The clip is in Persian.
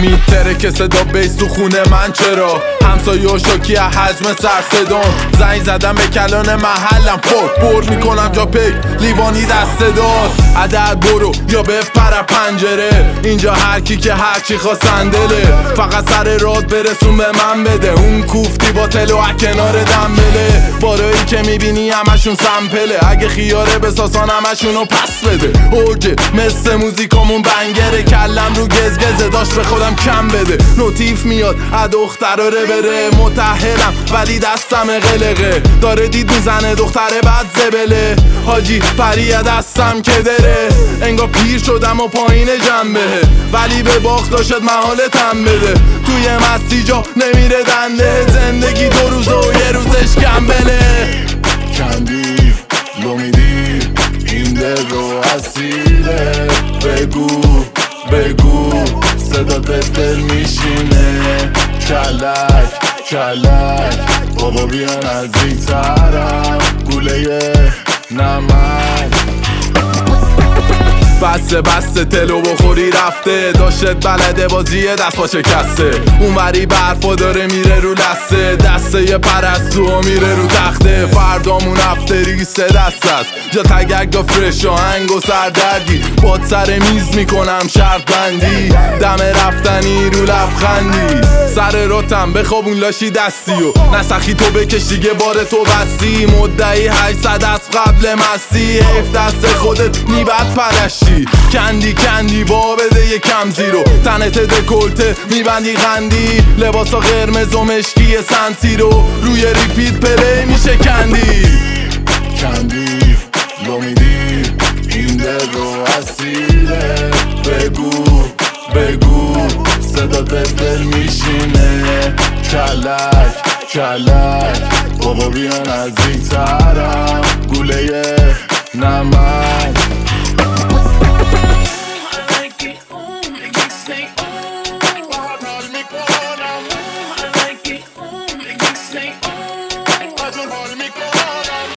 میتره که صدا بیس تو خونه من چرا همسایه و شاکی حجم سر صدام زنگ زدم به کلان محلم فوق بر میکنم جا پیک لیوانی دست داد عدد برو یا بپر پنجره اینجا هر کی که هر چی خواستن دله فقط سر راد برسون به من بده اون کوفتی با تلو کنار دنبله بارایی که میبینی همشون سمپله اگه خیاره بساسان همشونو پس بده اوجه مثل موزیکامون بنگره کلم رو گزگزه داشت به خودم کم بده نوتیف میاد دختراره بره متحلم ولی دستم قلقه داره دید میزنه دختره بعد زبله حاجی پریه دستم که دره انگار پیر شدم و پایین جنبه ولی به باخت داشت محالتم بده توی مستی جا نمیره دنده زندگی 2 روزه و یه روزش کمبله کندی لو میدی این دل رو اسیره بگو صدا دل میشینه کلک بابا بیا نزدیکترم گوله نمک بسته تلو بخوری رفته داشت بلده بازی دست با شکسته اونوری برفا داره میره رو لسته دسته یه پرستو و میره رو تخته فردامون افتری 3 دست است جا تگک دا فرش آهنگ و سردردی باد سر میز میکنم شرط بندی دم رفتنی رو لبخندی سر راتم بخوابون لاشی دستی و نسخی تو بکش دیگه بار تو بستی مدعی 800 از قبل مستی حیف دست خودت میبد پرشتی کندی با بده یه کم زیرو تنت دکلته میبندی غندی لباسا قرمز و مشکی سنسی رو روی ریپیت پلی میشه کندی لو میدی این دل رو اسیره بگو صدا دل میشینه کلک بابا بیا نزدیکترم گوله نمک